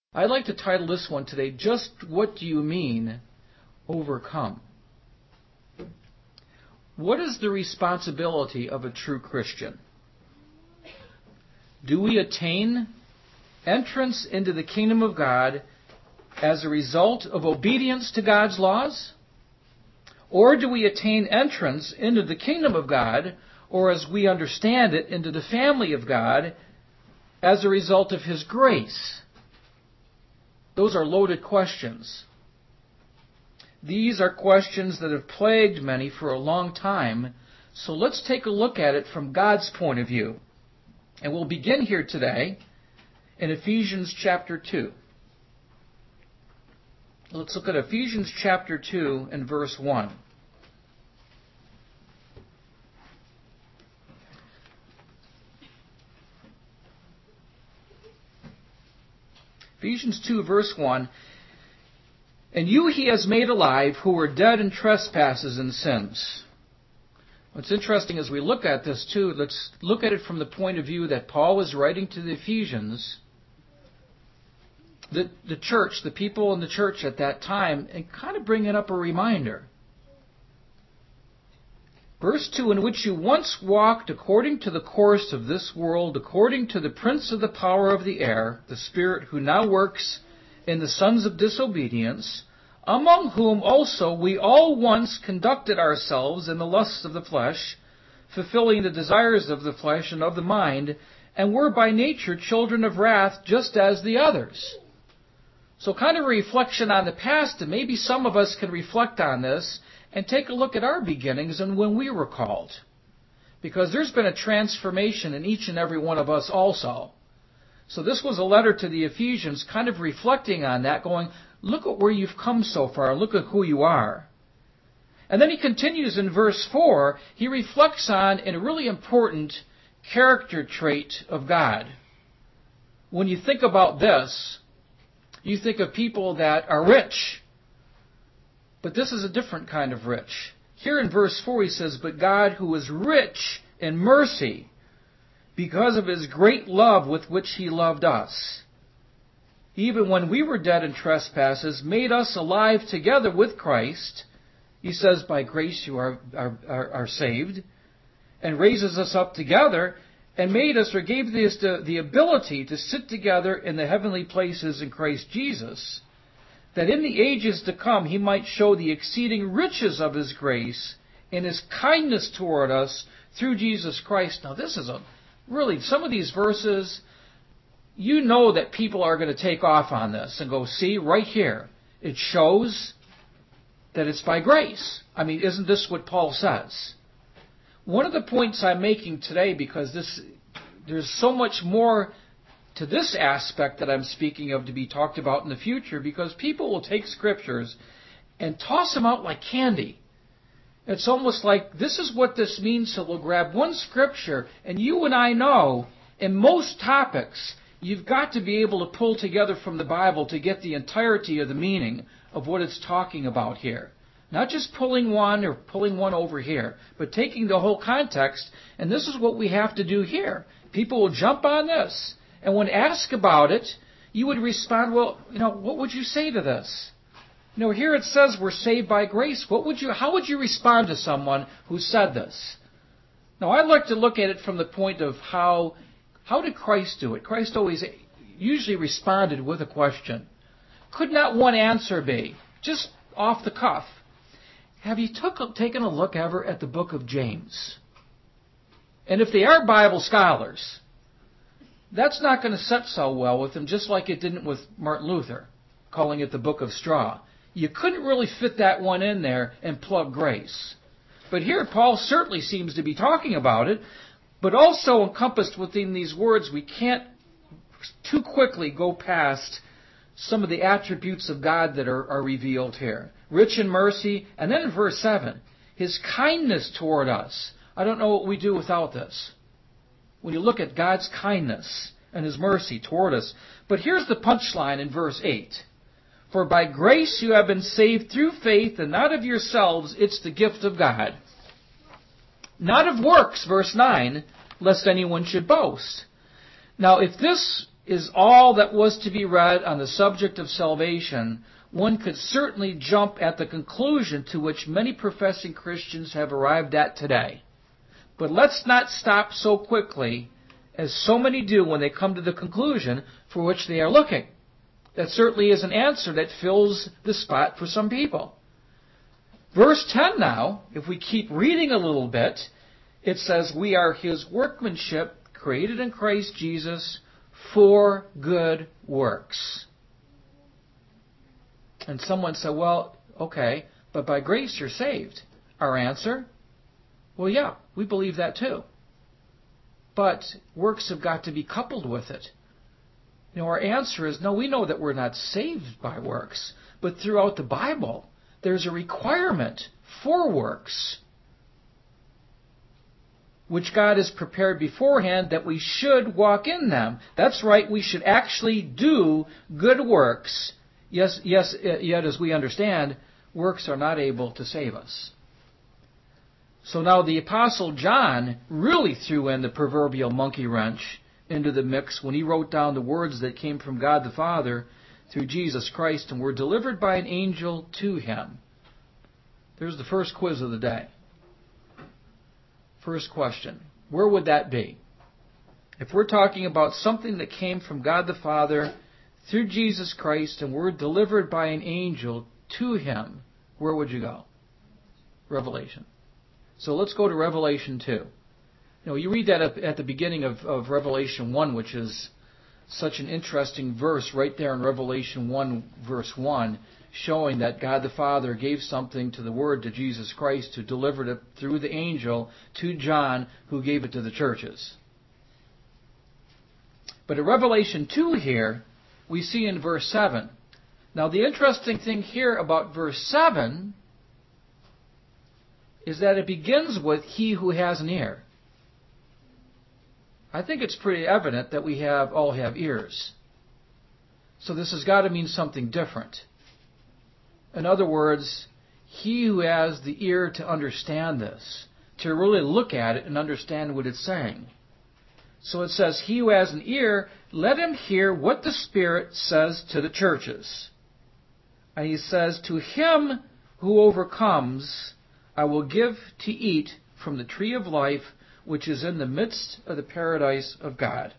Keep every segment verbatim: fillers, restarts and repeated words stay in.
I'd like to title this one today, Just What Do You Mean, Overcome? What is the responsibility of a true Christian? Do we attain entrance into the kingdom of God as a result of obedience to God's laws? Or do we attain entrance into the kingdom of God, or as we understand it, into the family of God, as a result of His grace? Those are loaded questions. These are questions that have plagued many for a long time, so let's take a look at it from God's point of view. And we'll begin here today in Ephesians chapter two. Let's look at Ephesians chapter two and verse one. Ephesians two, verse one. And you He has made alive who were dead in trespasses and sins. What's interesting as we look at this too, let's look at it from the point of view that Paul was writing to the Ephesians, the, the church, the people in the church at that time, and kind of bringing up a reminder. Verse two, in which you once walked according to the course of this world, according to the prince of the power of the air, the spirit who now works in the sons of disobedience, among whom also we all once conducted ourselves in the lusts of the flesh, fulfilling the desires of the flesh and of the mind, and were by nature children of wrath, just as the others. So kind of a reflection on the past, and maybe some of us can reflect on this and take a look at our beginnings and when we were called. Because there's been a transformation in each and every one of us also. So this was a letter to the Ephesians kind of reflecting on that, going, look at where you've come so far, look at who you are. And then he continues in verse four, he reflects on a really important character trait of God. When you think about this, you think of people that are rich. But this is a different kind of rich. Here in verse four he says, but God who is rich in mercy, because of His great love with which He loved us, even when we were dead in trespasses, made us alive together with Christ. He says, by grace you are, are, are, are saved, and raises us up together, and made us, or gave us the, the ability to sit together in the heavenly places in Christ Jesus, that in the ages to come He might show the exceeding riches of His grace and His kindness toward us through Jesus Christ. Now this is a really, some of these verses, you know that people are going to take off on this and go, see, right here, it shows that it's by grace. I mean, isn't this what Paul says? One of the points I'm making today, because this, there's so much more to this aspect that I'm speaking of to be talked about in the future, because people will take scriptures and toss them out like candy. It's almost like this is what this means, so we'll grab one scripture, and you and I know in most topics you've got to be able to pull together from the Bible to get the entirety of the meaning of what it's talking about here. Not just pulling one or pulling one over here, but taking the whole context, and this is what we have to do here. People will jump on this. And when asked about it, you would respond, well, you know, what would you say to this? You know, here it says we're saved by grace. What would you, how would you respond to someone who said this? Now, I'd like to look at it from the point of how, how did Christ do it? Christ always usually responded with a question. Could not one answer be, just off the cuff, have you took, taken a look ever at the book of James? And if they are Bible scholars, that's not going to set so well with them, just like it didn't with Martin Luther, calling it the book of straw. You couldn't really fit that one in there and plug grace. But here Paul certainly seems to be talking about it, but also encompassed within these words, we can't too quickly go past some of the attributes of God that are, are revealed here. Rich in mercy, and then in verse seven, His kindness toward us. I don't know what we do without this. When you look at God's kindness and His mercy toward us. But here's the punchline in verse eight. For by grace you have been saved through faith, and not of yourselves, it's the gift of God. Not of works, verse nine, lest anyone should boast. Now, if this is all that was to be read on the subject of salvation, one could certainly jump at the conclusion to which many professing Christians have arrived at today. But let's not stop so quickly as so many do when they come to the conclusion for which they are looking. That certainly is an answer that fills the spot for some people. Verse ten now, if we keep reading a little bit, it says, we are His workmanship, created in Christ Jesus, for good works. And someone said, well, okay, but by grace you're saved. Our answer? Well, yeah, we believe that too. But works have got to be coupled with it. You know, our answer is, no, we know that we're not saved by works, but throughout the Bible, there's a requirement for works, which God has prepared beforehand that we should walk in them. That's right, we should actually do good works. Yes, yes, yet as we understand, works are not able to save us. So now the Apostle John really threw in the proverbial monkey wrench into the mix when he wrote down the words that came from God the Father through Jesus Christ and were delivered by an angel to him. There's the first quiz of the day. First question, where would that be? If we're talking about something that came from God the Father through Jesus Christ and were delivered by an angel to him, where would you go? Revelation. So let's go to Revelation two. You know, you read that at the beginning of, of Revelation one, which is such an interesting verse right there in Revelation one, verse one, showing that God the Father gave something to the Word, to Jesus Christ, who delivered it through the angel to John, who gave it to the churches. But in Revelation two here, we see in verse seven. Now the interesting thing here about verse seven is that it begins with he who has an ear. I think it's pretty evident that we have all have ears. So this has got to mean something different. In other words, he who has the ear to understand this, to really look at it and understand what it's saying. So it says, he who has an ear, let him hear what the Spirit says to the churches. And he says, to him who overcomes, I will give to eat from the tree of life, which is in the midst of the paradise of God.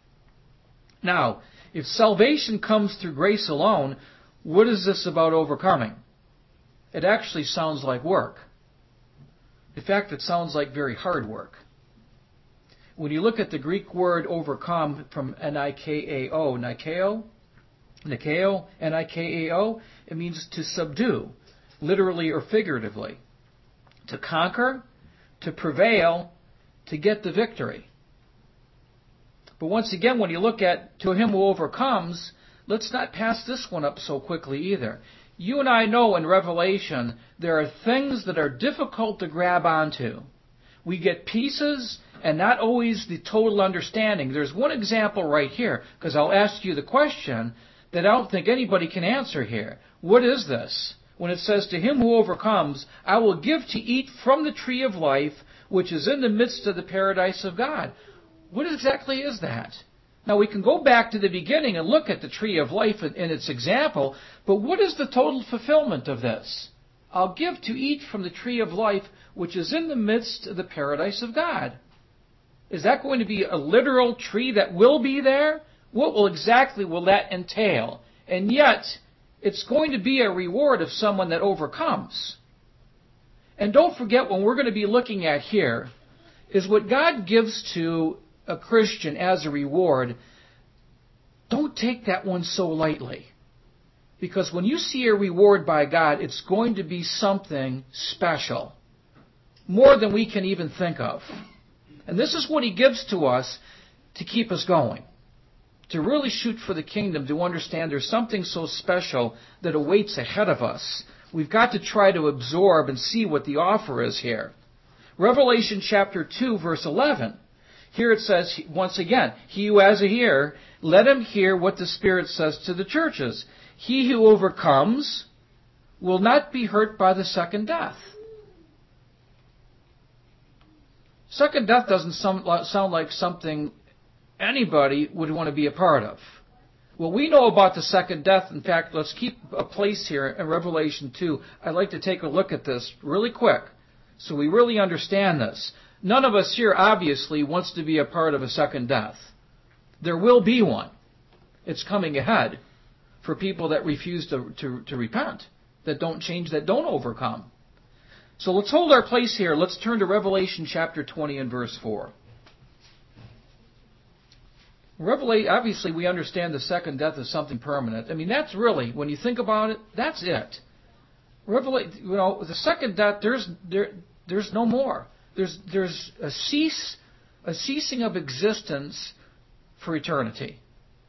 Now, if salvation comes through grace alone, what is this about overcoming? It actually sounds like work. In fact, it sounds like very hard work. When you look at the Greek word overcome from N I K A O, Nikeo, Nikeo, N I K A O, it means to subdue, literally or figuratively. To conquer, to prevail, to get the victory. But once again, when you look at to him who overcomes, let's not pass this one up so quickly either. You and I know in Revelation there are things that are difficult to grab onto. We get pieces and not always the total understanding. There's one example right here, because I'll ask you the question that I don't think anybody can answer here. What is this? When it says, to him who overcomes, I will give to eat from the tree of life, which is in the midst of the paradise of God. What exactly is that? Now, we can go back to the beginning and look at the tree of life in, in its example, but what is the total fulfillment of this? I'll give to eat from the tree of life, which is in the midst of the paradise of God. Is that going to be a literal tree that will be there? What will exactly will that entail? And yet, it's going to be a reward of someone that overcomes. And don't forget, when we're going to be looking at here, is what God gives to a Christian as a reward. Don't take that one so lightly. Because when you see a reward by God, it's going to be something special. More than we can even think of. And this is what He gives to us to keep us going. To really shoot for the kingdom, to understand there's something so special that awaits ahead of us. We've got to try to absorb and see what the offer is here. Revelation chapter two, verse eleven. Here it says, once again, he who has a ear, let him hear what the Spirit says to the churches. He who overcomes will not be hurt by the second death. Second death doesn't sound like something anybody would want to be a part of. Well, we know about the second death. In fact, let's keep a place here in Revelation two. I'd like to take a look at this really quick so we really understand this. None of us here, obviously, wants to be a part of a second death. There will be one. It's coming ahead for people that refuse to, to, to repent, that don't change, that don't overcome. So let's hold our place here. Let's turn to Revelation chapter twenty and verse four. Revelation, obviously, we understand the second death is something permanent. I mean, that's really, when you think about it, that's it. Revelation, you know, the second death, there's there, there's no more. There's there's a cease, a ceasing of existence for eternity.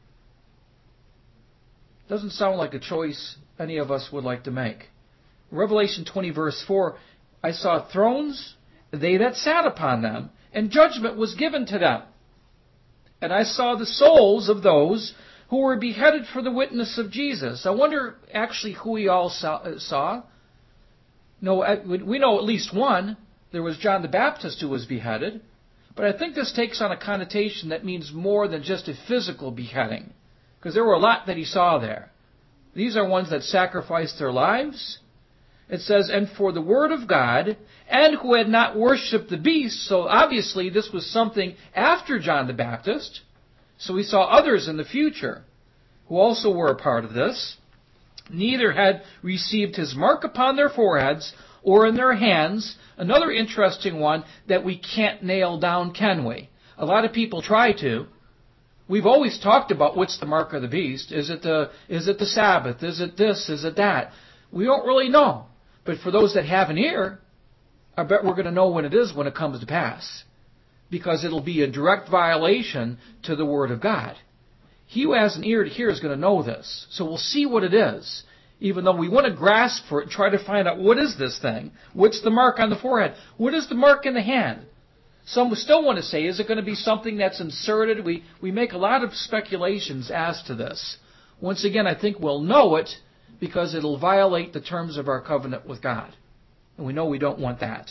Doesn't sound like a choice any of us would like to make. Revelation twenty, verse four, I saw thrones, they that sat upon them, and judgment was given to them. And I saw the souls of those who were beheaded for the witness of Jesus. I wonder actually who we all saw. No, we know at least one. There was John the Baptist who was beheaded. But I think this takes on a connotation that means more than just a physical beheading. Because there were a lot that he saw there. These are ones that sacrificed their lives. It says, and for the word of God, and who had not worshipped the beast. So obviously this was something after John the Baptist. So we saw others in the future who also were a part of this. Neither had received his mark upon their foreheads or in their hands. Another interesting one that we can't nail down, can we? A lot of people try to. We've always talked about what's the mark of the beast. Is it the, is it the Sabbath? Is it this? Is it that? We don't really know. But for those that have an ear, I bet we're going to know when it is when it comes to pass. Because it'll be a direct violation to the Word of God. He who has an ear to hear is going to know this. So we'll see what it is. Even though we want to grasp for it and try to find out what is this thing? What's the mark on the forehead? What is the mark in the hand? Some still want to say, is it going to be something that's inserted? We, we make a lot of speculations as to this. Once again, I think we'll know it because it'll violate the terms of our covenant with God. And we know we don't want that.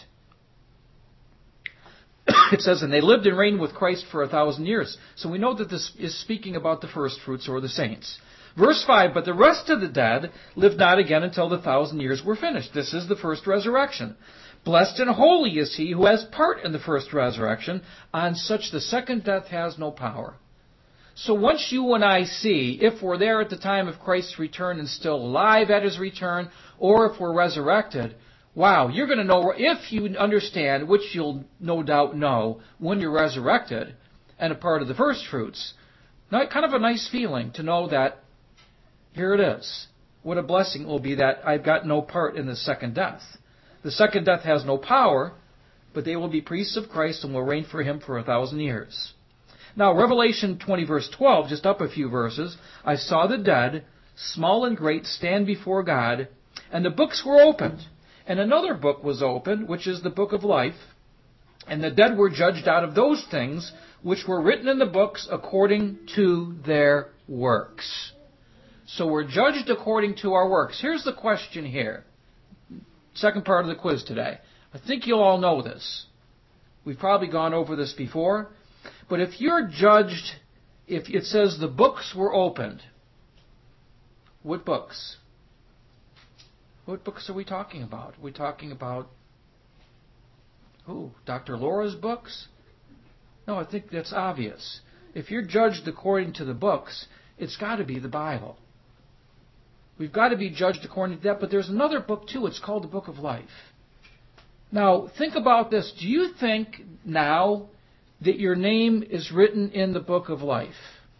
It says, and they lived and reigned with Christ for a thousand years. So we know that this is speaking about the first fruits or the saints. Verse five, but the rest of the dead lived not again until the thousand years were finished. This is the first resurrection. Blessed and holy is he who has part in the first resurrection. On such the second death has no power. So once you and I see, if we're there at the time of Christ's return and still alive at his return, or if we're resurrected, wow, you're going to know, if you understand, which you'll no doubt know when you're resurrected and a part of the first fruits, kind of a nice feeling to know that here it is. What a blessing it will be that I've got no part in the second death. The second death has no power, but they will be priests of Christ and will reign for him for a thousand years. Now, Revelation twenty, verse twelve, just up a few verses, I saw the dead, small and great, stand before God, and the books were opened. And another book was opened, which is the book of life. And the dead were judged out of those things which were written in the books according to their works. So we're judged according to our works. Here's the question here. Second part of the quiz today. I think you'll all know this. We've probably gone over this before. But if you're judged, if it says the books were opened, what books? What books are we talking about? Are we talking about who? Doctor Laura's books? No, I think that's obvious. If you're judged according to the books, it's got to be the Bible. We've got to be judged according to that, but there's another book too. It's called the Book of Life. Now, think about this. Do you think now that your name is written in the Book of Life?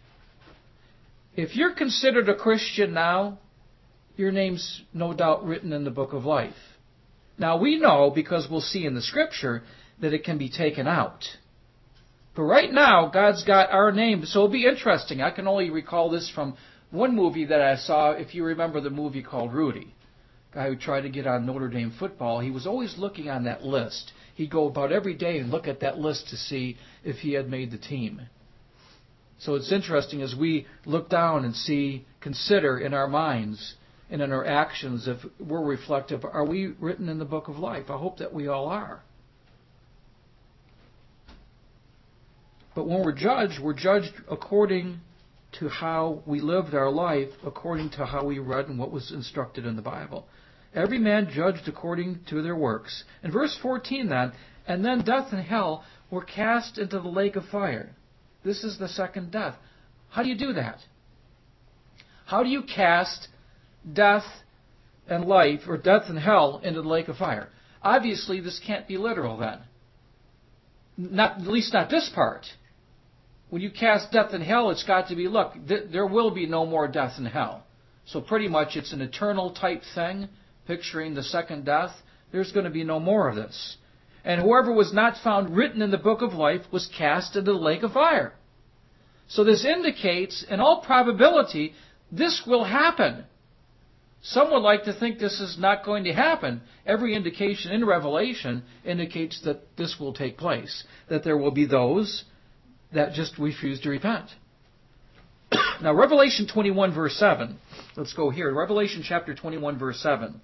If you're considered a Christian now, your name's no doubt written in the Book of Life. Now, we know, because we'll see in the Scripture, that it can be taken out. But right now, God's got our name, so it'll be interesting. I can only recall this from one movie that I saw, if you remember the movie called Rudy. Guy who tried to get on Notre Dame football, he was always looking on that list. He'd go about every day and look at that list to see if he had made the team. So it's interesting as we look down and see, consider in our minds and in our actions, if we're reflective, are we written in the Book of Life? I hope that we all are. But when we're judged, we're judged according to how we lived our life, according to how we read and what was instructed in the Bible. Every man judged according to their works. In verse fourteen then, and then death and hell were cast into the lake of fire. This is the second death. How do you do that? How do you cast death and life, or death and hell, into the lake of fire? Obviously, this can't be literal then. Not, at least not this part. When you cast death and hell, it's got to be, look, th- there will be no more death and hell. So pretty much it's an eternal type thing, picturing the second death. There's going to be no more of this. And whoever was not found written in the book of life was cast into the lake of fire. So this indicates, in all probability, this will happen. Some would like to think this is not going to happen. Every indication in Revelation indicates that this will take place, that there will be those that just refuse to repent. Now, Revelation twenty-one, verse seven. Let's go here. Revelation chapter twenty-one, verse seven.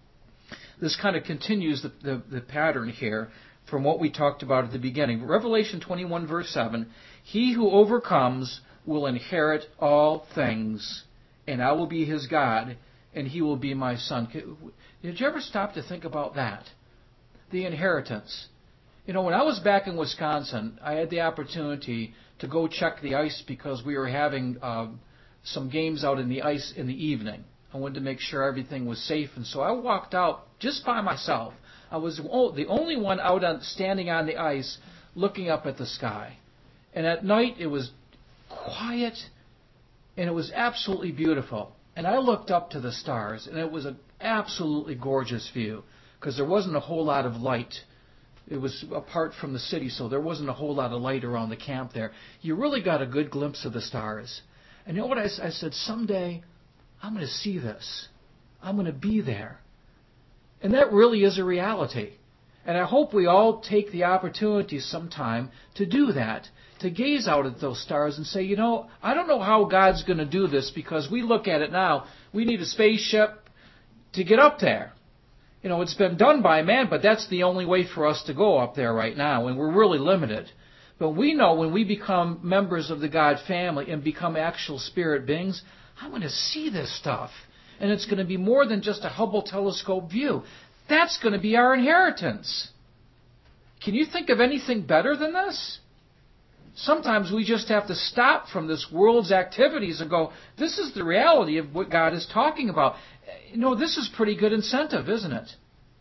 This kind of continues the, the, the pattern here from what we talked about at the beginning. Revelation twenty-one, verse seven. He who overcomes will inherit all things, and I will be his God, and he will be my son. Did you ever stop to think about that? The inheritance. You know, when I was back in Wisconsin, I had the opportunity to go check the ice because we were having uh, some games out in the ice in the evening. I wanted to make sure everything was safe, and so I walked out just by myself. I was the only one out on, standing on the ice looking up at the sky. And at night it was quiet, and it was absolutely beautiful. And I looked up to the stars, and it was an absolutely gorgeous view because there wasn't a whole lot of light. It was apart from the city, so there wasn't a whole lot of light around the camp there. You really got a good glimpse of the stars. And you know what I, I said? Someday I'm going to see this. I'm going to be there. And that really is a reality. And I hope we all take the opportunity sometime to do that, to gaze out at those stars and say, you know, I don't know how God's going to do this because we look at it now. We need a spaceship to get up there. You know, it's been done by man, but that's the only way for us to go up there right now, and we're really limited. But we know when we become members of the God family and become actual spirit beings, I'm going to see this stuff. And it's going to be more than just a Hubble telescope view. That's going to be our inheritance. Can you think of anything better than this? Sometimes we just have to stop from this world's activities and go, this is the reality of what God is talking about. You know, this is pretty good incentive, isn't it?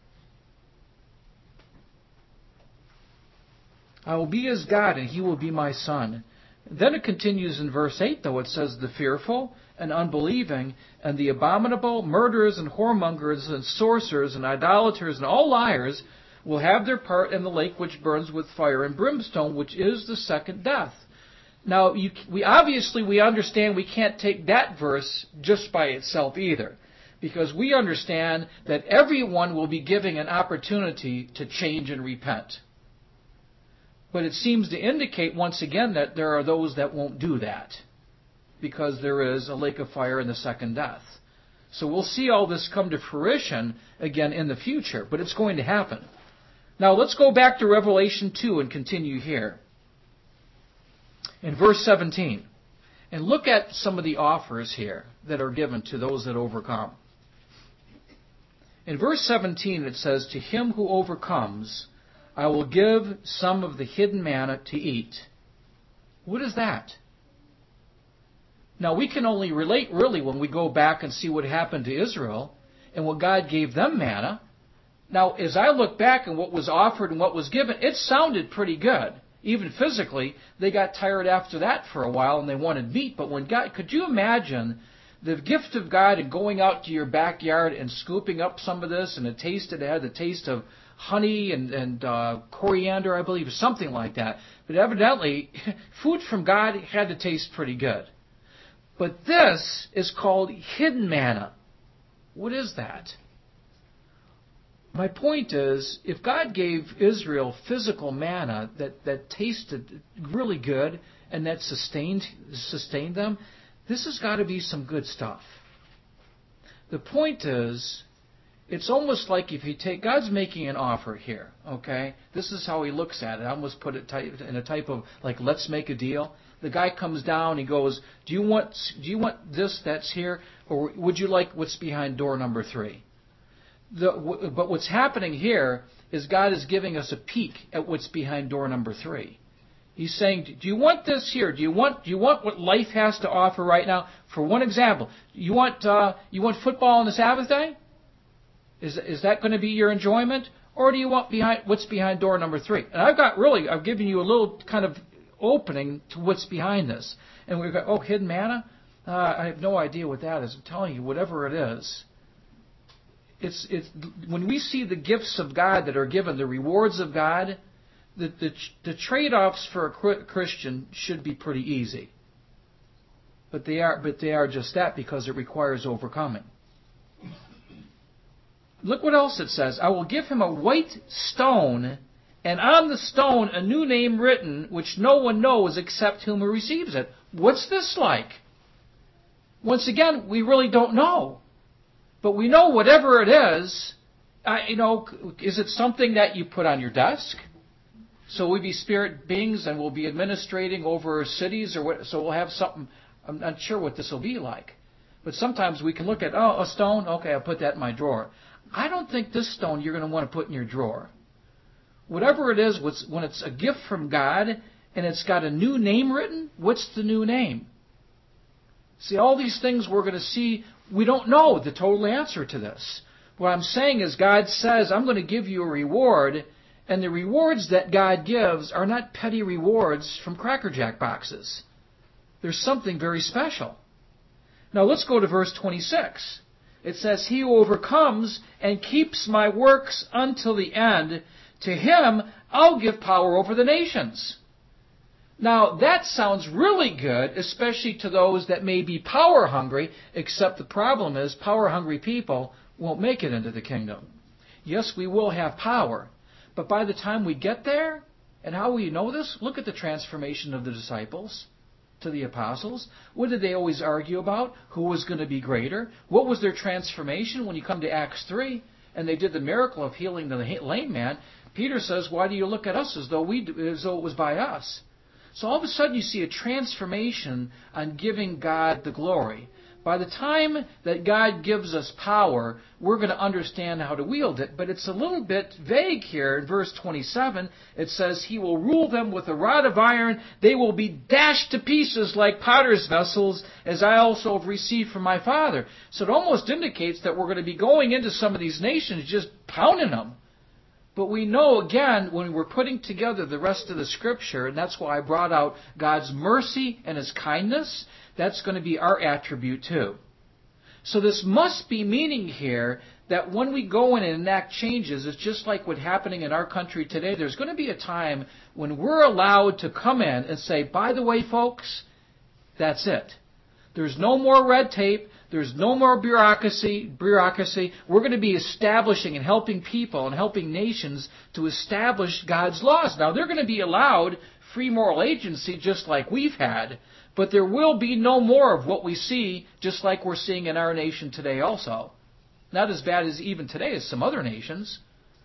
I will be his God, and he will be my son. Then it continues in verse eight, though. It says, the fearful and unbelieving and the abominable, murderers and whoremongers and sorcerers and idolaters and all liars will have their part in the lake which burns with fire and brimstone, which is the second death. Now, you, we obviously we understand we can't take that verse just by itself either, because we understand that everyone will be given an opportunity to change and repent. But it seems to indicate once again that there are those that won't do that, because there is a lake of fire and the second death. So we'll see all this come to fruition again in the future, but it's going to happen. Now let's go back to Revelation two and continue here. In verse seventeen, and look at some of the offers here that are given to those that overcome. In verse seventeen it says, to him who overcomes, I will give some of the hidden manna to eat. What is that? Now we can only relate really when we go back and see what happened to Israel and what God gave them manna. Now, as I look back and what was offered and what was given, it sounded pretty good. Even physically, they got tired after that for a while and they wanted meat. But when God, could you imagine the gift of God and going out to your backyard and scooping up some of this, and it tasted, it had the taste of honey and, and uh, coriander, I believe, something like that. But evidently, food from God had to taste pretty good. But this is called hidden manna. What is that? My point is, if God gave Israel physical manna that, that tasted really good and that sustained sustained them, this has got to be some good stuff. The point is, It's almost like if you take, God's making an offer here, okay? This is how he looks at it. I almost put it type, in a type of, like, let's make a deal. The guy comes down, he goes, do you want, do you want this that's here, or would you like what's behind door number three? The, w- but what's happening here is God is giving us a peek at what's behind door number three. He's saying, do you want this here? Do you want, do you want what life has to offer right now? For one example, you want, uh, you want football on the Sabbath day? Is, is that going to be your enjoyment? Or do you want behind what's behind door number three? And I've got really, I've given you a little kind of opening to what's behind this. And we've got, oh, hidden manna? Uh, I have no idea what that is. I'm telling you, whatever it is. It's, it's, when we see the gifts of God that are given, the rewards of God, the, the, the trade-offs for a Christian should be pretty easy. But they are, but they are just that because it requires overcoming. Look what else it says. I will give him a white stone, and on the stone a new name written, which no one knows except whom who receives it. What's this like? Once again, we really don't know. But we know whatever it is, uh, you know, is it something that you put on your desk? So we be spirit beings and we'll be administrating over cities, or what? So we'll have something. I'm not sure what this will be like. But sometimes we can look at, oh, a stone, okay, I'll put that in my drawer. I don't think this stone you're going to want to put in your drawer. Whatever it is, when it's a gift from God and it's got a new name written, what's the new name? See, all these things we're going to see, we don't know the total answer to this. What I'm saying is God says, I'm going to give you a reward, and the rewards that God gives are not petty rewards from Cracker Jack boxes. There's something very special. Now let's go to verse twenty-six. It says, he who overcomes and keeps my works until the end, to him I'll give power over the nations. Now, that sounds really good, especially to those that may be power hungry, except the problem is power hungry people won't make it into the kingdom. Yes, we will have power, but by the time we get there, and how will you know this? Look at the transformation of the disciples to the apostles. What did they always argue about? Who was going to be greater? What was their transformation when you come to Acts three and they did the miracle of healing the lame man? Peter says, why do you look at us as though we as though it was by us? So all of a sudden you see a transformation on giving God the glory. By the time that God gives us power, we're going to understand how to wield it. But it's a little bit vague here. In verse twenty-seven, it says, he will rule them with a rod of iron. They will be dashed to pieces like potter's vessels, as I also have received from my Father. So it almost indicates that we're going to be going into some of these nations just pounding them. But we know, again, when we're putting together the rest of the Scripture, and that's why I brought out God's mercy and His kindness, that's going to be our attribute too. So this must be meaning here that when we go in and enact changes, it's just like what's happening in our country today. There's going to be a time when we're allowed to come in and say, by the way, folks, that's it. There's no more red tape. There's no more bureaucracy. Bureaucracy. We're going to be establishing and helping people and helping nations to establish God's laws. Now, they're going to be allowed free moral agency just like we've had, but there will be no more of what we see just like we're seeing in our nation today also. Not as bad as even today as some other nations.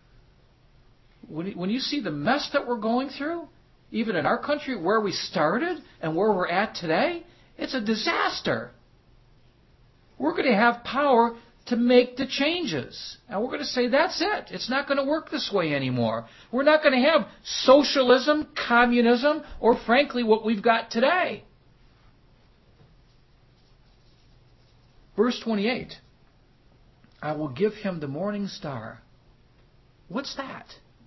When you see the mess that we're going through, even in our country, where we started and where we're at today, it's a disaster. We're going to have power to make the changes. And we're going to say, that's it. It's not going to work this way anymore. We're not going to have socialism, communism, or frankly what we've got today. Verse twenty-eight. I will give him the morning star. What's that?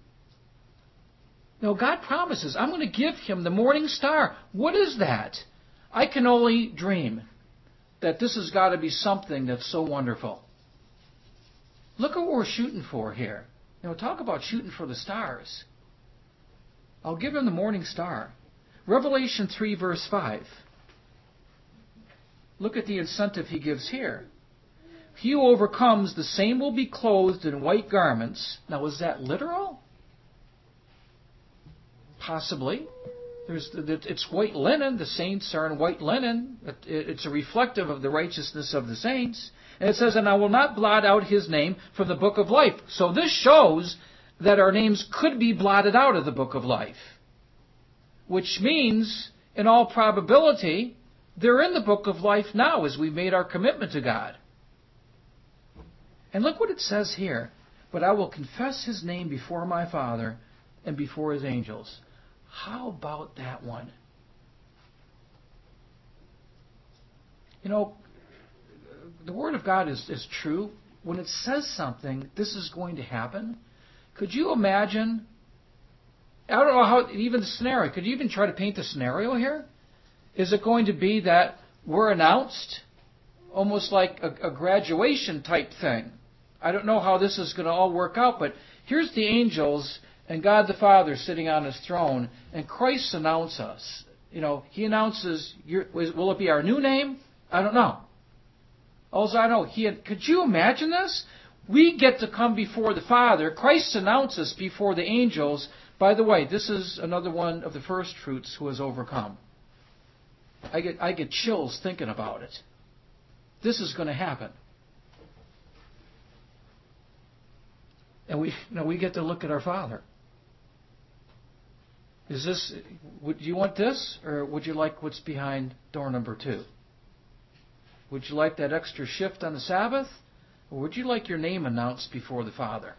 No, God promises, I'm going to give him the morning star. What is that? I can only dream that this has got to be something that's so wonderful. Look at what we're shooting for here. You know, talk about shooting for the stars. I'll give him the morning star. Revelation three, verse five. Look at the incentive he gives here. He who overcomes, the same will be clothed in white garments. Now, is that literal? Possibly. There's, it's white linen. The saints are in white linen. It's a reflective of the righteousness of the saints. And it says, and I will not blot out his name from the book of life. So this shows that our names could be blotted out of the book of life. Which means, in all probability, they're in the book of life now as we made our commitment to God. And look what it says here. But I will confess his name before my Father and before his angels. How about that one? You know, the Word of God is, is true. When it says something, this is going to happen. Could you imagine? I don't know how, even the scenario. Could you even try to paint the scenario here? Is it going to be that we're announced almost like a, a graduation type thing? I don't know how this is going to all work out, but here's the angels and God the Father sitting on his throne, and Christ announces us. You know, he announces, your, will it be our new name? I don't know. All I know, he had, could you imagine this? We get to come before the Father. Christ announces before the angels, by the way, this is another one of the first fruits who has overcome. I get, I get chills thinking about it. This is going to happen. And we, you know, we get to look at our Father. Is this, would you want this, or would you like what's behind door number two? Would you like that extra shift on the Sabbath, or would you like your name announced before the Father?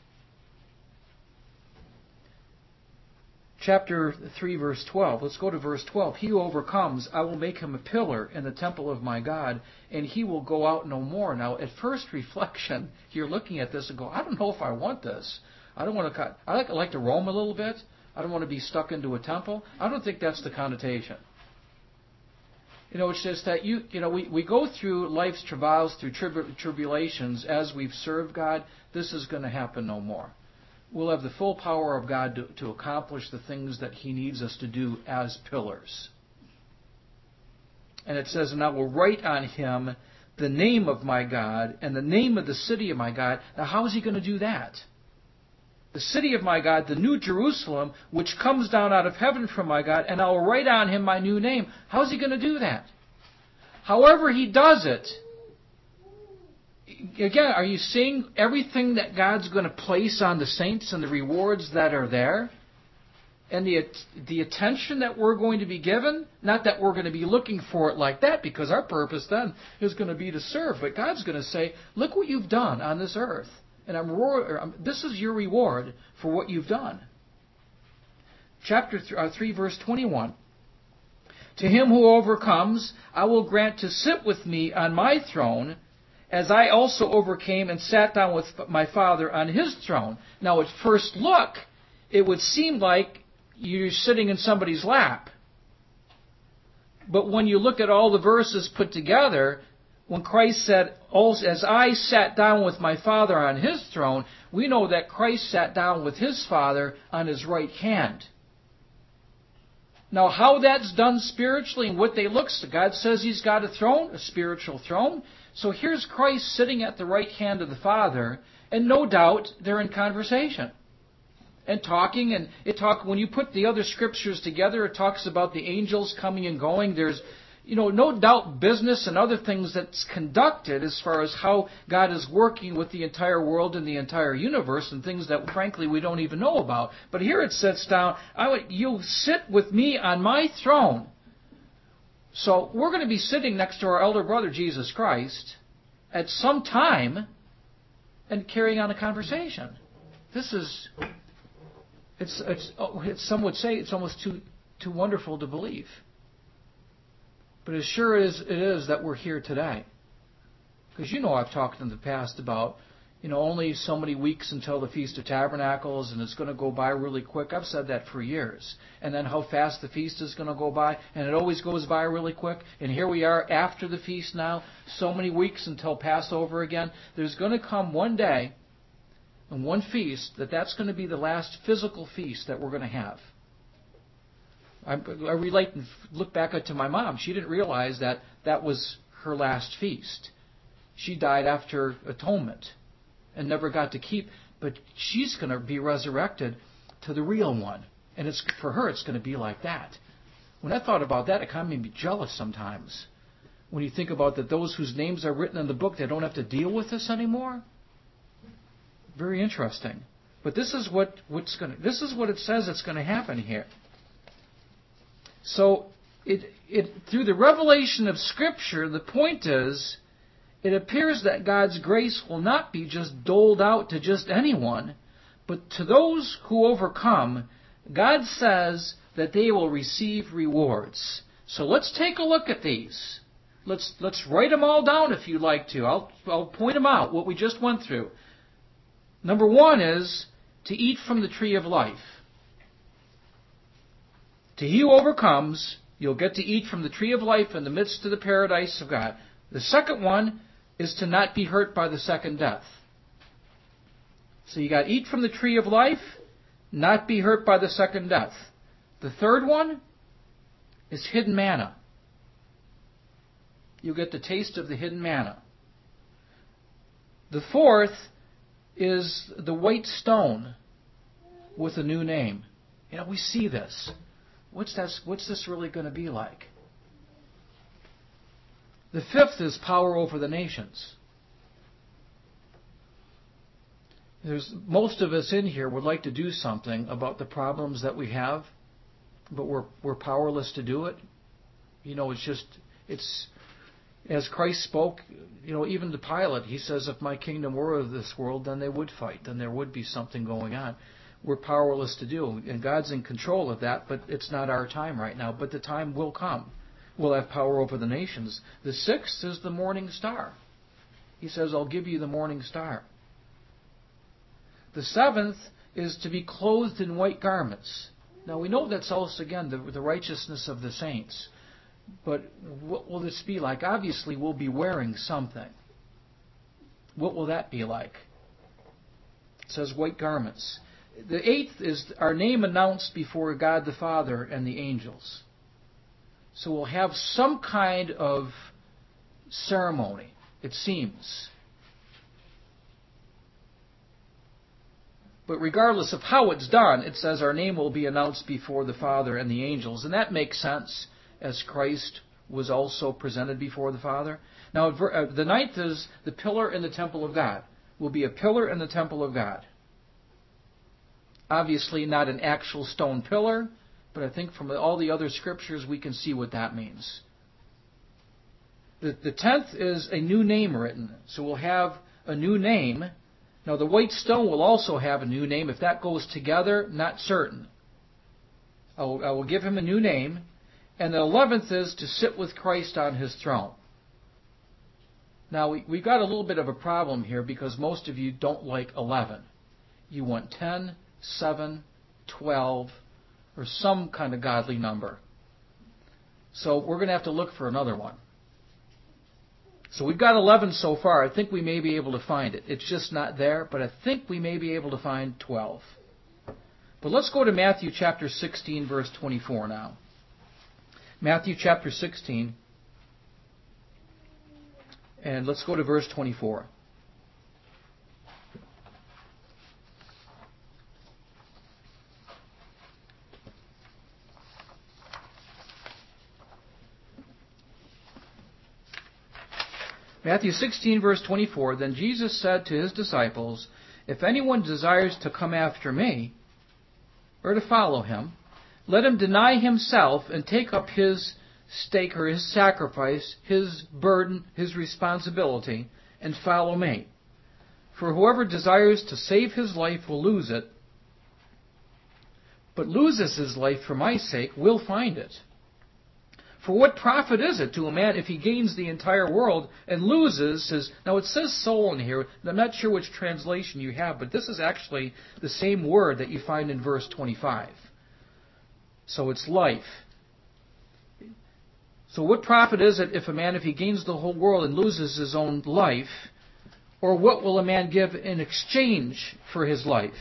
Chapter three, verse twelve. Let's go to verse twelve. He who overcomes, I will make him a pillar in the temple of my God, and he will go out no more. Now, at first reflection, you're looking at this and go, I don't know if I want this. I don't want to. I like, I like to roam a little bit. I don't want to be stuck into a temple. I don't think that's the connotation. You know, it's just that you, you know, we, we go through life's trials, through trib- tribulations as we've served God. This is going to happen no more. We'll have the full power of God to, to accomplish the things that he needs us to do as pillars. And it says, and I will write on him the name of my God and the name of the city of my God. Now, how is he going to do that? The city of my God, the new Jerusalem, which comes down out of heaven from my God, and I will write on him my new name. How is he going to do that? However he does it, again, are you seeing everything that God's going to place on the saints and the rewards that are there? And the the attention that we're going to be given? Not that we're going to be looking for it like that, because our purpose then is going to be to serve. But God's going to say, look what you've done on this earth. And I'm, this is your reward for what you've done. Chapter three, verse twenty-one. To him who overcomes, I will grant to sit with me on my throne, as I also overcame and sat down with my Father on his throne. Now, at first look, it would seem like you're sitting in somebody's lap. But when you look at all the verses put together, when Christ said, as I sat down with my Father on his throne, we know that Christ sat down with his Father on his right hand. Now, how that's done spiritually and what they look, so God says he's got a throne, a spiritual throne. So here's Christ sitting at the right hand of the Father, and no doubt they're in conversation and talking. And it talk when you put the other scriptures together, it talks about the angels coming and going. There's, you know, no doubt business and other things that's conducted as far as how God is working with the entire world and the entire universe, and things that frankly we don't even know about. But here it sits down, I would, you'll sit with me on my throne. So we're going to be sitting next to our elder brother Jesus Christ at some time and carrying on a conversation. This is, it's, it's, it's some would say it's almost too too wonderful to believe. But as sure as it is that we're here today, because you know I've talked in the past about, you know, only so many weeks until the Feast of Tabernacles, and it's going to go by really quick. I've said that for years. And then how fast the feast is going to go by, and it always goes by really quick. And here we are after the feast now, so many weeks until Passover again. There's going to come one day and one feast that that's going to be the last physical feast that we're going to have. I, I relate and look back to my mom. She didn't realize that that was her last feast. She died after atonement and never got to keep, but she's going to be resurrected to the real one. And it's for her, it's going to be like that. When I thought about that, it kind of made me jealous sometimes. When you think about that those whose names are written in the book, they don't have to deal with this anymore. Very interesting. But this is what what's going to, this is what it says it's going to happen here. So it it through the revelation of Scripture, the point is, it appears that God's grace will not be just doled out to just anyone, but to those who overcome, God says that they will receive rewards. So let's take a look at these. Let's let's write them all down if you'd like to. I'll I'll point them out, what we just went through. Number one is to eat from the tree of life. To he who overcomes, you'll get to eat from the tree of life in the midst of the paradise of God. The second one is to not be hurt by the second death. So you got eat from the tree of life, not be hurt by the second death. The third one is hidden manna. You'll get the taste of the hidden manna. The fourth is the white stone with a new name. You know, we see this. What's that, what's this really going to be like? The fifth is power over the nations. There's most of us in here would like to do something about the problems that we have, but we're we're powerless to do it. You know, it's just it's as Christ spoke. You know, even to Pilate, he says, "If my kingdom were of this world, then they would fight. Then there would be something going on." We're powerless to do, and God's in control of that. But it's not our time right now. But the time will come. We'll have power over the nations. The sixth is the morning star. He says, "I'll give you the morning star." The seventh is to be clothed in white garments. Now we know that's also, again, the, the righteousness of the saints. But what will this be like? Obviously, we'll be wearing something. What will that be like? It says white garments. The eighth is our name announced before God the Father and the angels. So we'll have some kind of ceremony, it seems. But regardless of how it's done, it says our name will be announced before the Father and the angels. And that makes sense, as Christ was also presented before the Father. Now, the ninth is the pillar in the temple of God. Will be a pillar in the temple of God. Obviously not an actual stone pillar, but I think from all the other scriptures we can see what that means. The, the tenth is a new name written. So we'll have a new name. Now, the white stone will also have a new name. If that goes together, not certain. I will, I will give him a new name. And the eleventh is to sit with Christ on his throne. Now, we, we've got a little bit of a problem here because most of you don't like eleven. You want ten, seven, twelve, or some kind of godly number. So we're going to have to look for another one. So we've got eleven so far. I think we may be able to find it. It's just not there, but I think we may be able to find twelve. But let's go to Matthew chapter sixteen, verse twenty-four now. Matthew chapter sixteen, and let's go to verse twenty-four. Matthew sixteen, verse twenty-four, Then Jesus said to his disciples, If anyone desires to come after me, or to follow him, let him deny himself and take up his stake or his sacrifice, his burden, his responsibility, and follow me. For whoever desires to save his life will lose it, but loses his life for my sake will find it. For what profit is it to a man if he gains the entire world and loses his... Now it says soul in here. I'm not sure which translation you have, but this is actually the same word that you find in verse twenty-five. So it's life. So what profit is it if a man, if he gains the whole world and loses his own life? Or what will a man give in exchange for his life?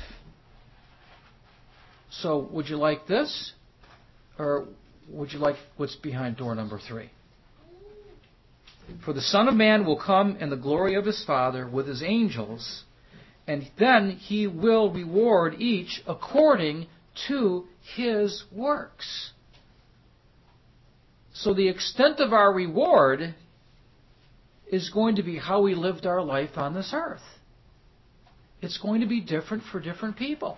So would you like this? Or... would you like what's behind door number three? For the Son of Man will come in the glory of his Father with his angels, and then he will reward each according to His works. So the extent of our reward is going to be how we lived our life on this earth. It's going to be different for different people.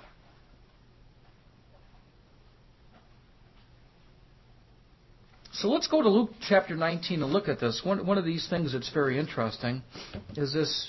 So let's go to Luke chapter nineteen and look at this. One, one of these things that's very interesting is this.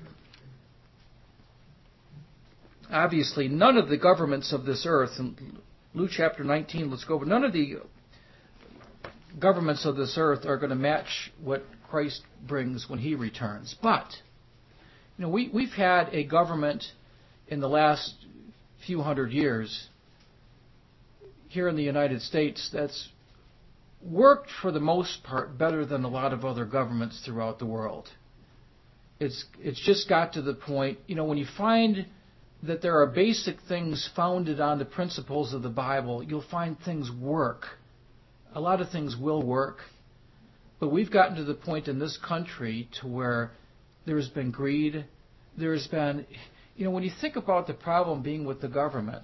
Obviously, none of the governments of this earth, in Luke chapter nineteen, let's go, but none of the governments of this earth are going to match what Christ brings when He returns. But, you know, we, we've had a government in the last few hundred years here in the United States that's worked for the most part better than a lot of other governments throughout the world. It's it's just got to the point, you know, when you find that there are basic things founded on the principles of the Bible, you'll find things work. A lot of things will work. But we've gotten to the point in this country to where there's been greed. There's been, you know, when you think about the problem being with the government,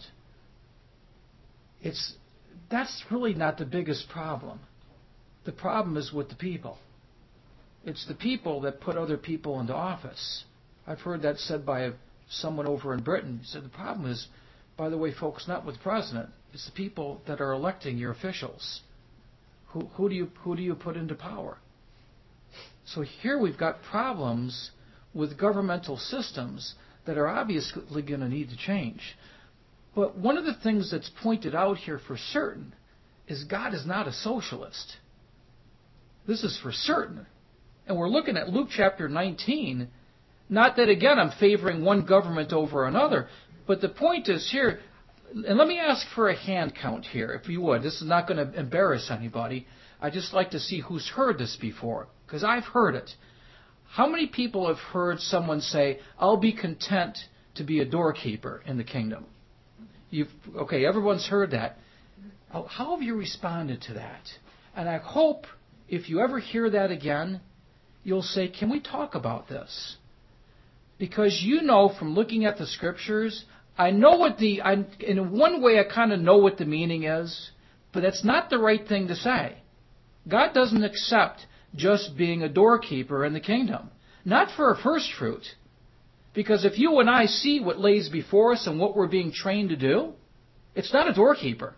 it's that's really not the biggest problem. The problem is with the people. It's the people that put other people into office. I've heard that said by someone over in Britain. He said the problem is, by the way, folks, not with the president. It's the people that are electing your officials. Who, who do you who do you put into power? So here we've got problems with governmental systems that are obviously going to need to change. But one of the things that's pointed out here for certain is God is not a socialist. This is for certain. And we're looking at Luke chapter nineteen. Not that, again, I'm favoring one government over another, but the point is here, and let me ask for a hand count here, if you would. This is not going to embarrass anybody. I just like to see who's heard this before, because I've heard it. How many people have heard someone say, I'll be content to be a doorkeeper in the kingdom? You've, okay, everyone's heard that. How have you responded to that? And I hope if you ever hear that again, you'll say, can we talk about this? Because you know from looking at the scriptures, I know what the, I, in one way I kind of know what the meaning is, but that's not the right thing to say. God doesn't accept just being a doorkeeper in the kingdom. Not for a first fruit. Because if you and I see what lays before us and what we're being trained to do, it's not a doorkeeper.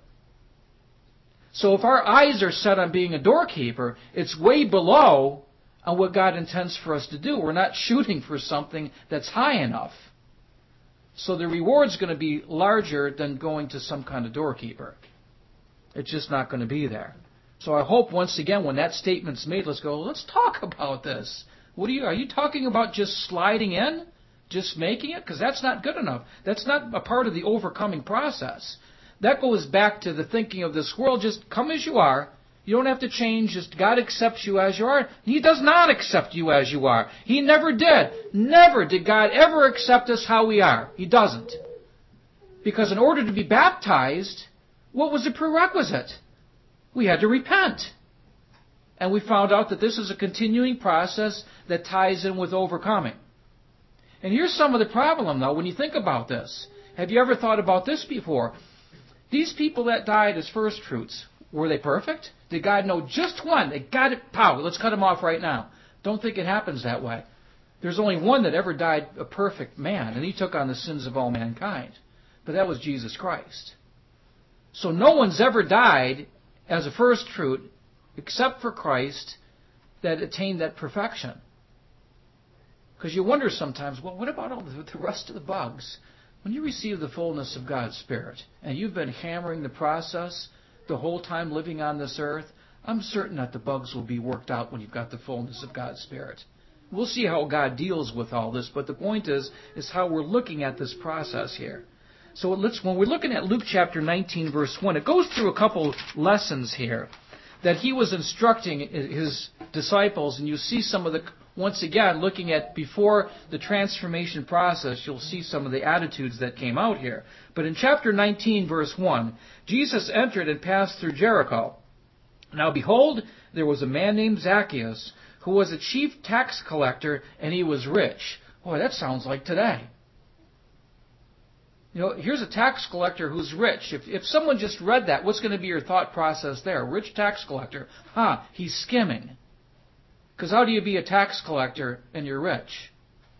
So if our eyes are set on being a doorkeeper, it's way below on what God intends for us to do. We're not shooting for something that's high enough. So the reward's going to be larger than going to some kind of doorkeeper. It's just not going to be there. So I hope once again when that statement's made, let's go, let's talk about this. What are you, are you talking about just sliding in? Just making it? Because that's not good enough. That's not a part of the overcoming process. That goes back to the thinking of this world. Just come as you are. You don't have to change. Just God accepts you as you are. He does not accept you as you are. He never did. Never did God ever accept us how we are. He doesn't. Because in order to be baptized, what was the prerequisite? We had to repent. And we found out that this is a continuing process that ties in with overcoming. And here's some of the problem, though, when you think about this. Have you ever thought about this before? These people that died as first fruits, were they perfect? Did God know just one? They got it, pow, let's cut them off right now. Don't think it happens that way. There's only one that ever died a perfect man, and He took on the sins of all mankind. But that was Jesus Christ. So no one's ever died as a first fruit, except for Christ, that attained that perfection. Because you wonder sometimes, well, what about all the, the rest of the bugs? When you receive the fullness of God's Spirit, and you've been hammering the process the whole time living on this earth, I'm certain that the bugs will be worked out when you've got the fullness of God's Spirit. We'll see how God deals with all this, but the point is, is how we're looking at this process here. So let's, when we're looking at Luke chapter nineteen, verse one, it goes through a couple lessons here that He was instructing His disciples, and you see some of the, once again, looking at before the transformation process, you'll see some of the attitudes that came out here. But in chapter nineteen, verse one, Jesus entered and passed through Jericho. Now behold, there was a man named Zacchaeus, who was a chief tax collector, and he was rich. Boy, that sounds like today. You know, here's a tax collector who's rich. If, if someone just read that, what's going to be your thought process there? Rich tax collector. Huh, he's skimming. Because how do you be a tax collector and you're rich?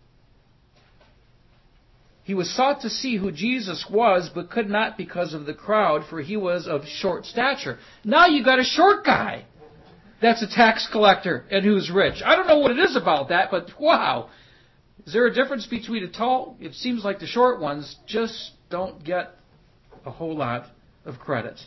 He was sought to see who Jesus was, but could not because of the crowd, for he was of short stature. Now you got a short guy that's a tax collector and who's rich. I don't know what it is about that, but wow. Is there a difference between a tall? It seems like the short ones just don't get a whole lot of credit.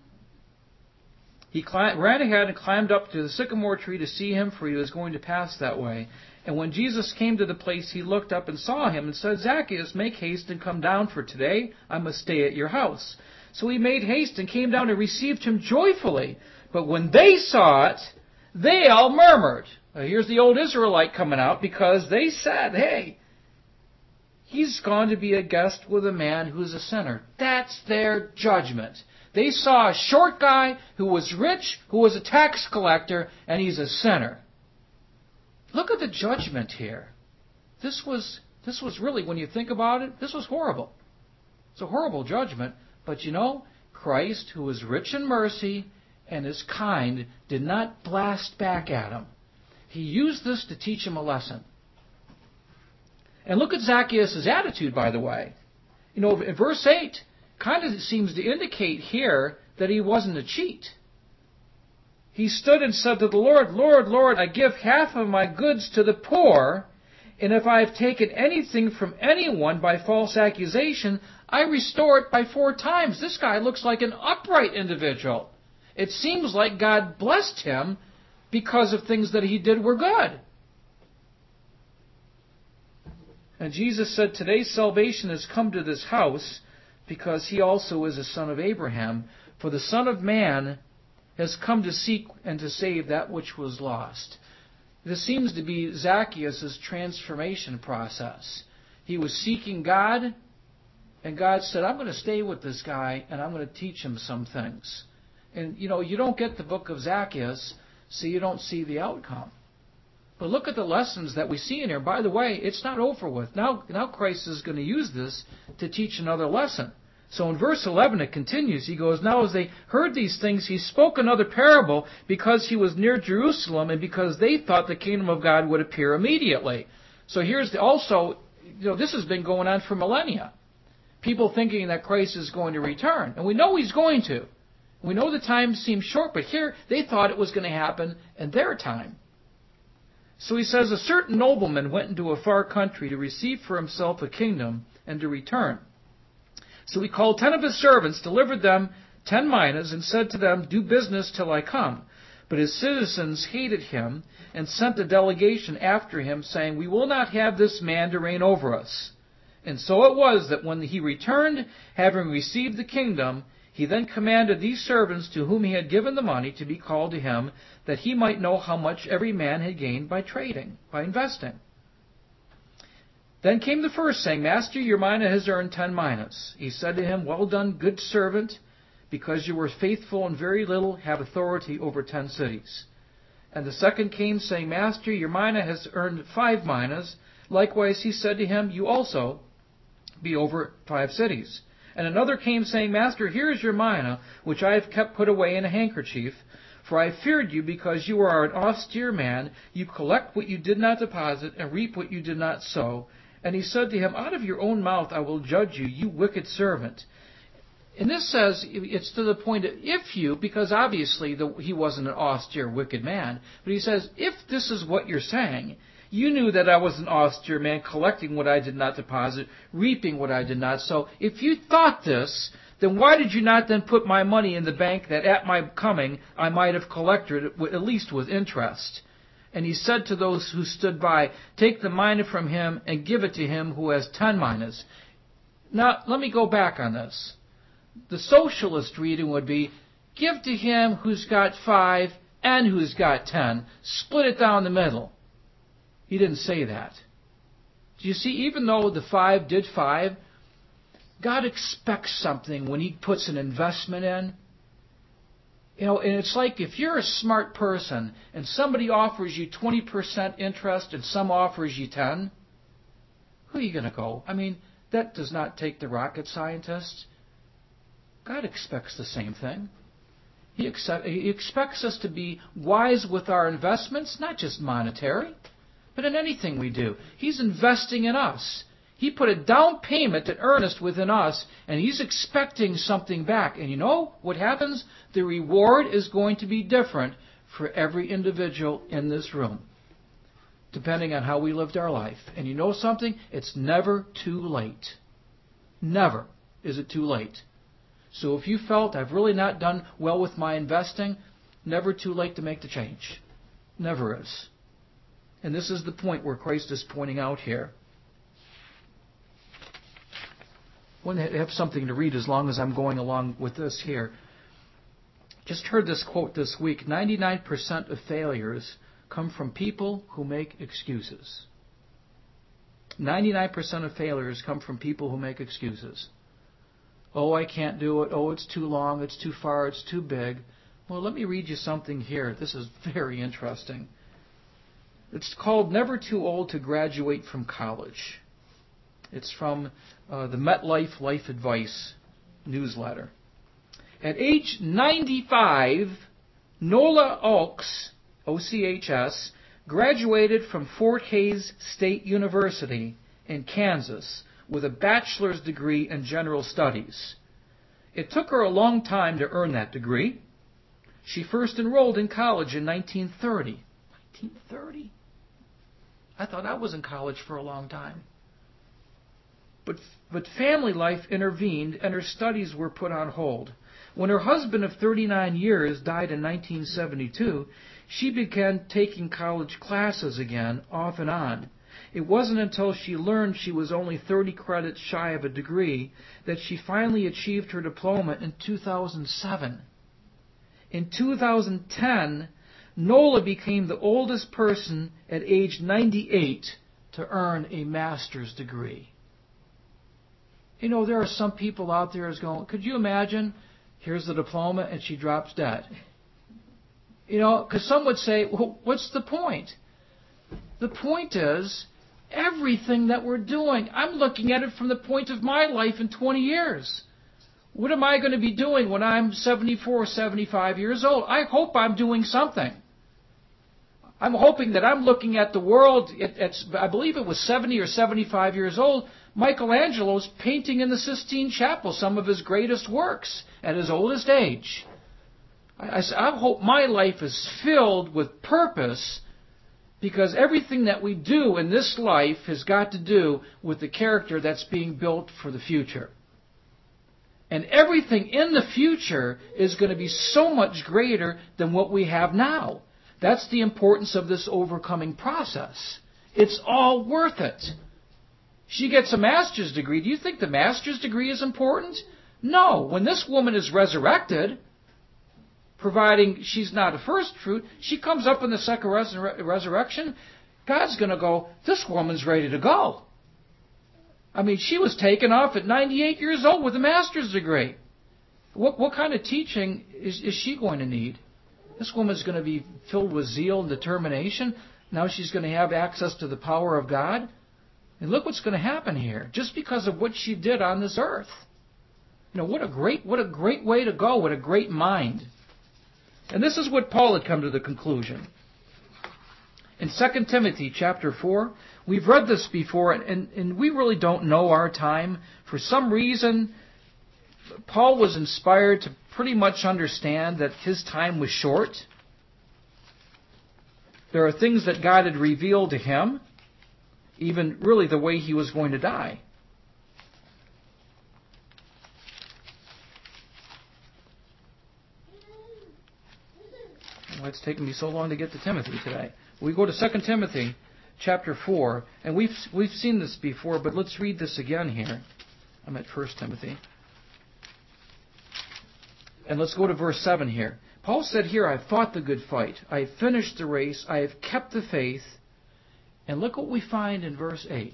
He climbed, ran ahead and climbed up to the sycamore tree to see him, for he was going to pass that way. And when Jesus came to the place, he looked up and saw him and said, Zacchaeus, make haste and come down, for today I must stay at your house. So he made haste and came down and received him joyfully. But when they saw it, they all murmured. Now here's the old Israelite coming out, because they said, hey, he's gone to be a guest with a man who's a sinner. That's their judgment. They saw a short guy who was rich, who was a tax collector, and he's a sinner. Look at the judgment here. This was this was really, when you think about it, this was horrible. It's a horrible judgment. But you know, Christ, who is rich in mercy and is kind, did not blast back at him. He used this to teach him a lesson. And look at Zacchaeus' attitude, by the way. You know, in verse eight, kind of seems to indicate here that he wasn't a cheat. He stood and said to the Lord, Lord, Lord, I give half of my goods to the poor, and if I have taken anything from anyone by false accusation, I restore it by four times. This guy looks like an upright individual. It seems like God blessed him because of things that he did were good. And Jesus said, today's salvation has come to this house, because he also is a son of Abraham. For the Son of Man has come to seek and to save that which was lost. This seems to be Zacchaeus' transformation process. He was seeking God, and God said, I'm going to stay with this guy, and I'm going to teach him some things. And, you know, you don't get the book of Zacchaeus, so you don't see the outcome. But look at the lessons that we see in here. By the way, it's not over with. Now, now Christ is going to use this to teach another lesson. So in verse eleven it continues. He goes, now as they heard these things, he spoke another parable, because he was near Jerusalem and because they thought the kingdom of God would appear immediately. So here's the, also, you know, this has been going on for millennia. People thinking that Christ is going to return. And we know he's going to. We know the time seems short, but here they thought it was going to happen in their time. So he says, a certain nobleman went into a far country to receive for himself a kingdom and to return. So he called ten of his servants, delivered them ten minas, and said to them, do business till I come. But his citizens hated him and sent a delegation after him, saying, we will not have this man to reign over us. And so it was that when he returned, having received the kingdom, he then commanded these servants to whom he had given the money to be called to him, that he might know how much every man had gained by trading, by investing. Then came the first, saying, Master, your mina has earned ten minas. He said to him, well done, good servant, because you were faithful in very little, have authority over ten cities. And the second came, saying, Master, your mina has earned five minas. Likewise he said to him, you also be over five cities. And another came, saying, Master, here is your mina, which I have kept put away in a handkerchief. For I feared you, because you are an austere man. You collect what you did not deposit, and reap what you did not sow. And he said to him, out of your own mouth I will judge you, you wicked servant. And this says, it's to the point of if you, because obviously the, he wasn't an austere, wicked man, but he says, if this is what you're saying, you knew that I was an austere man, collecting what I did not deposit, reaping what I did not sow. If you thought this, then why did you not then put my money in the bank, that at my coming I might have collected it, at least with interest? And he said to those who stood by, take the mina from him and give it to him who has ten minas. Now, let me go back on this. The socialist reading would be, give to him who's got five and who's got ten. Split it down the middle. He didn't say that. Do you see, even though the five did five, God expects something when he puts an investment in. You know, and it's like if you're a smart person and somebody offers you twenty percent interest and some offers you ten, who are you going to go? I mean, That does not take the rocket scientist. God expects the same thing. He, accept, he expects us to be wise with our investments, not just monetary, but in anything we do. He's investing in us. He put a down payment in earnest within us, and He's expecting something back. And you know what happens? The reward is going to be different for every individual in this room, depending on how we lived our life. And you know something? It's never too late. Never is it too late. So if you felt, I've really not done well with my investing, never too late to make the change. Never is. And this is the point where Christ is pointing out here. I want to have something to read as long as I'm going along with this here. Just heard this quote this week. ninety-nine percent of failures come from people who make excuses. ninety-nine percent of failures come from people who make excuses. Oh, I can't do it. Oh, it's too long. It's too far. It's too big. Well, let me read you something here. This is very interesting. It's called Never Too Old to Graduate from College. It's from uh, the MetLife Life Advice newsletter. At age ninety-five, Nola Ochs, O C H S, graduated from Fort Hays State University in Kansas with a bachelor's degree in general studies. It took her a long time to earn that degree. She first enrolled in college in nineteen thirty. nineteen thirty? I thought I was in college for a long time. But, but family life intervened and her studies were put on hold. When her husband of thirty-nine years died in nineteen seventy-two, she began taking college classes again, off and on. It wasn't until she learned she was only thirty credits shy of a degree that she finally achieved her diploma in two thousand seven. In two thousand ten, Nola became the oldest person at age ninety-eight to earn a master's degree. You know, there are some people out there who's going, could you imagine? Here's the diploma, and she drops dead. You know, because some would say, well, what's the point? The point is, everything that we're doing, I'm looking at it from the point of my life in twenty years. What am I going to be doing when I'm seventy-four or seventy-five years old? I hope I'm doing something. I'm hoping that I'm looking at the world, at, at, I believe it was seventy or seventy-five years old, Michelangelo's painting in the Sistine Chapel some of his greatest works at his oldest age. I, I, I hope my life is filled with purpose, because everything that we do in this life has got to do with the character that's being built for the future. And everything in the future is going to be so much greater than what we have now. That's the importance of this overcoming process. It's all worth it. She gets a master's degree. Do you think the master's degree is important? No. When this woman is resurrected, providing she's not a first fruit, she comes up in the second resur- resurrection, God's going to go, this woman's ready to go. I mean, she was taken off at ninety-eight years old with a master's degree. What, what kind of teaching is, is she going to need? This woman's going to be filled with zeal and determination. Now she's going to have access to the power of God. And look what's going to happen here, just because of what she did on this earth. You know, what a great, what a great way to go, what a great mind. And this is what Paul had come to the conclusion. In Second Timothy chapter four, we've read this before, and, and we really don't know our time. For some reason, Paul was inspired to pretty much understand that his time was short. There are things that God had revealed to him, even really the way he was going to die. Why it's taken me so long to get to Timothy today. We go to Second Timothy chapter four, and we've we've seen this before, but let's read this again here. I'm at First Timothy. And let's go to verse seven here. Paul said here, I've fought the good fight. I have finished the race. I have kept the faith. And look what we find in verse eight.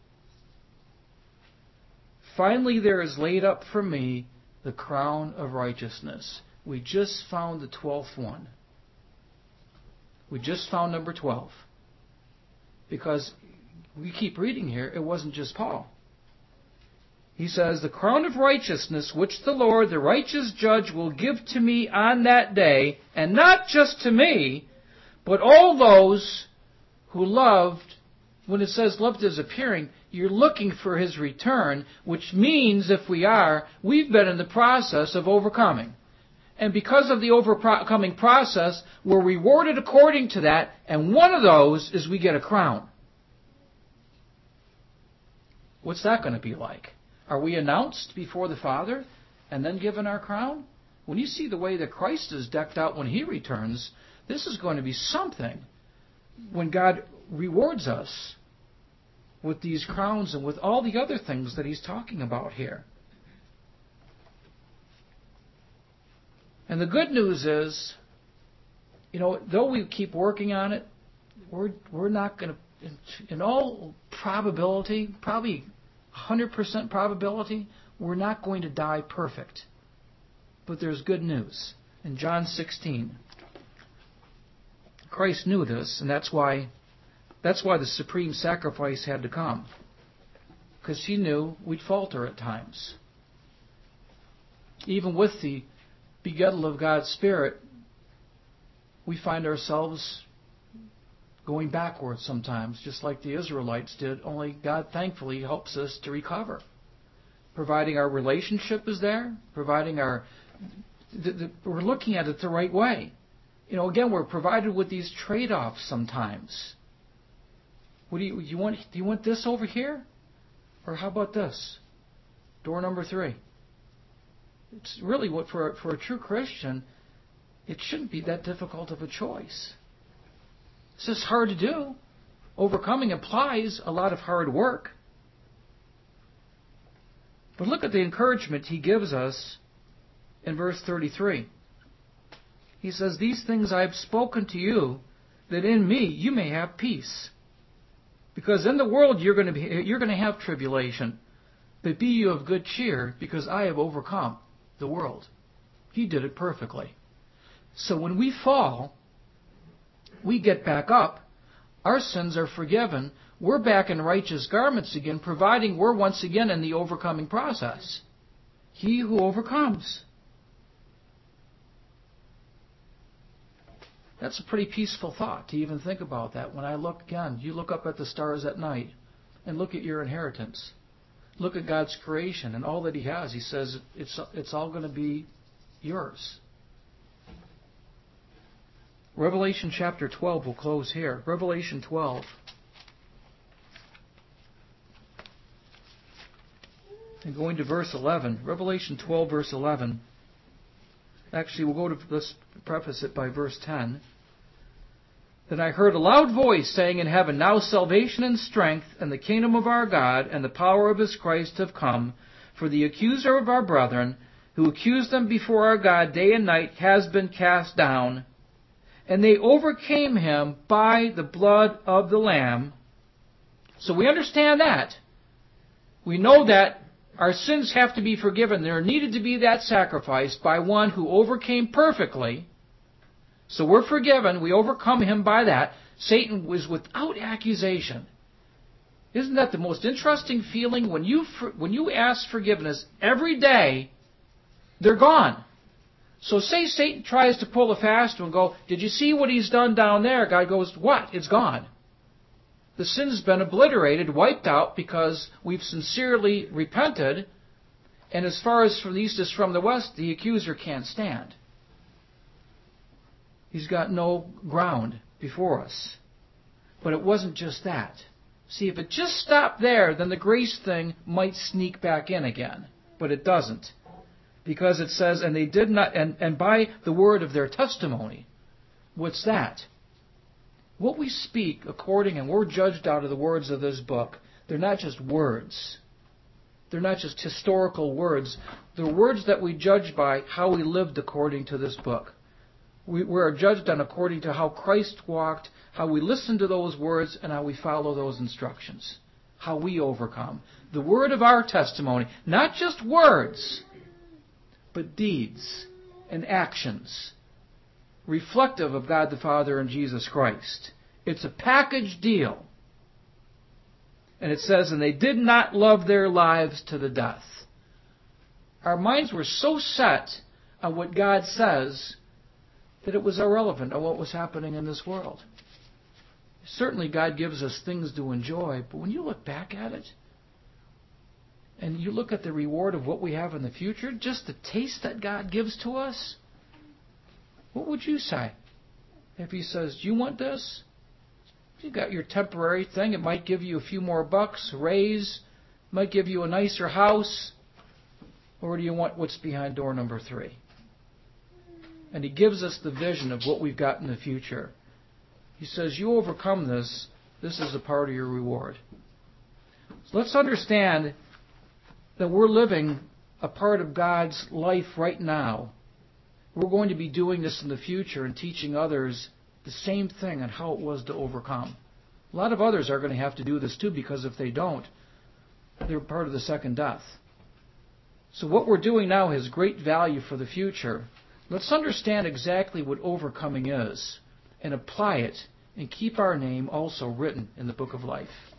Finally, there is laid up for me the crown of righteousness. We just found the twelfth one. We just found number twelve. Because we keep reading here, it wasn't just Paul. He says, the crown of righteousness which the Lord, the righteous judge, will give to me on that day, and not just to me, but all those who loved, when it says loved is appearing, you're looking for his return, which means, if we are, we've been in the process of overcoming. And because of the overcoming process, we're rewarded according to that, and one of those is we get a crown. What's that going to be like? Are we announced before the Father and then given our crown? When you see the way that Christ is decked out when he returns, this is going to be something when God rewards us with these crowns and with all the other things that he's talking about here. And the good news is, you know, though we keep working on it, we're we're not going to, in, in all probability, probably one hundred percent probability, we're not going to die perfect. But there's good news. In John sixteen, Christ knew this, and that's why that's why the supreme sacrifice had to come. Because he knew we'd falter at times. Even with the begettal of God's Spirit, we find ourselves going backwards sometimes, just like the Israelites did, only God thankfully helps us to recover. Providing our relationship is there, providing our... The, the, we're looking at it the right way. You know, again, we're provided with these trade-offs sometimes. What do you, you want? Do you want this over here? Or how about this? Door number three. It's really what, for, for a true Christian, it shouldn't be that difficult of a choice. It's just hard to do. Overcoming implies a lot of hard work. But look at the encouragement he gives us in verse thirty-three. He says, these things I have spoken to you, that in me you may have peace. Because in the world you're going to be, you're going to have tribulation. But be you of good cheer, because I have overcome the world. He did it perfectly. So when we fall, we get back up, our sins are forgiven, we're back in righteous garments again, providing we're once again in the overcoming process. He who overcomes. That's a pretty peaceful thought to even think about that. When I look again, you look up at the stars at night and look at your inheritance. Look at God's creation and all that he has. He says it's, it's all going to be yours. Revelation chapter twelve, we'll close here. Revelation twelve. And going to verse eleven. Revelation twelve, verse eleven. Actually, we'll go to, let's preface it by verse ten. Then I heard a loud voice saying in heaven, now salvation and strength and the kingdom of our God and the power of his Christ have come, for the accuser of our brethren, who accused them before our God day and night, has been cast down. And they overcame him by the blood of the Lamb. So we understand that. We know that our sins have to be forgiven. There needed to be that sacrifice by one who overcame perfectly. So we're forgiven. We overcome him by that. Satan was without accusation. Isn't that the most interesting feeling? When you when you ask forgiveness every day, they're gone. So say Satan tries to pull a fast one and go, did you see what he's done down there? God goes, what? It's gone. The sin's been obliterated, wiped out, because we've sincerely repented. And as far as from the east is from the west, the accuser can't stand. He's got no ground before us. But it wasn't just that. See, if it just stopped there, then the grace thing might sneak back in again. But it doesn't. Because it says, and they did not, and, and by the word of their testimony. What's that? What we speak according, and we're judged out of the words of this book, they're not just words. They're not just historical words. They're words that we judge by how we lived according to this book. We, we are judged on according to how Christ walked, how we listen to those words, and how we follow those instructions. How we overcome. The word of our testimony. Not just words, but deeds and actions reflective of God the Father and Jesus Christ. It's a package deal. And it says, and they did not love their lives to the death. Our minds were so set on what God says that it was irrelevant on what was happening in this world. Certainly God gives us things to enjoy, but when you look back at it, and you look at the reward of what we have in the future, just the taste that God gives to us, what would you say? If He says, do you want this? You got your temporary thing. It might give you a few more bucks, a raise, might give you a nicer house. Or do you want what's behind door number three? And He gives us the vision of what we've got in the future. He says, you overcome this, this is a part of your reward. So let's understand that we're living a part of God's life right now. We're going to be doing this in the future and teaching others the same thing on how it was to overcome. A lot of others are going to have to do this too, because if they don't, they're part of the second death. So what we're doing now has great value for the future. Let's understand exactly what overcoming is and apply it and keep our name also written in the book of life.